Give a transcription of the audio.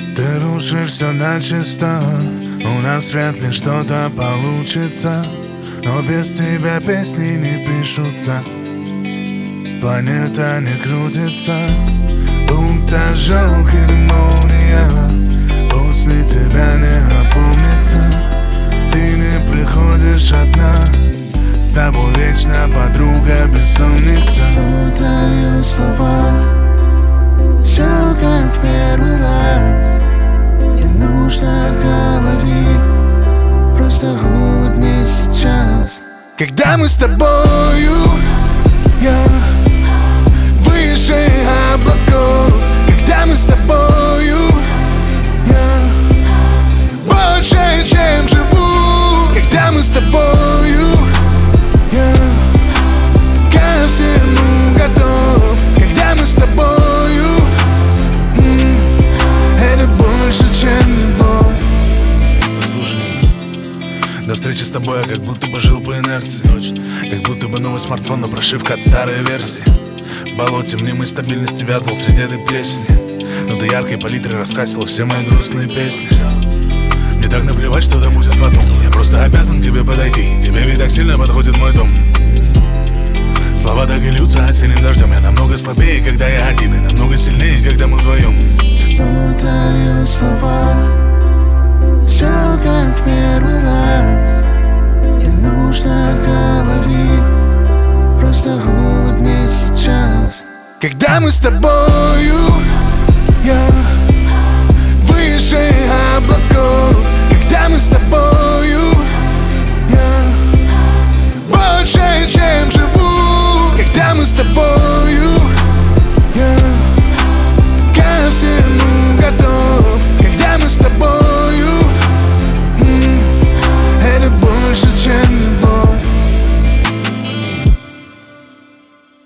Ты рушишь все начисто, у нас вряд ли что-то получится, но без тебя песни не пишутся, планета не крутится, будто ожог или молния. После тебя не опомнится, ты не приходишь одна, с тобой вечно подруга бессонница. Путаю слова, все как в первый раз. Не нужно говорить, просто улыбнись сейчас. Когда мы с тобою, я выше облаков. Когда мы с тобою, я больше, чем живу. Когда мы с тобою, я ко всему готов. Когда мы с тобою, это больше, чем любовь. Послушай, до встречи с тобой я как будто бы жил по инерции. Как будто бы новый смартфон, но прошивка от старой версии. В болоте мнимой стабильности вязнул среди этой плесени, но до яркой палитры раскрасила все мои грустные песни. Мне так наплевать, что там будет потом. Я просто обязан к тебе подойти, тебе ведь так сильно подходит мой дом. Слова так и льются осенним дождем. Я намного слабее, когда я один, и намного сильнее, когда мы вдвоем. Путаю слова, все как в первый раз. Не нужно говорить, просто улыбнись сейчас. Когда мы с тобою,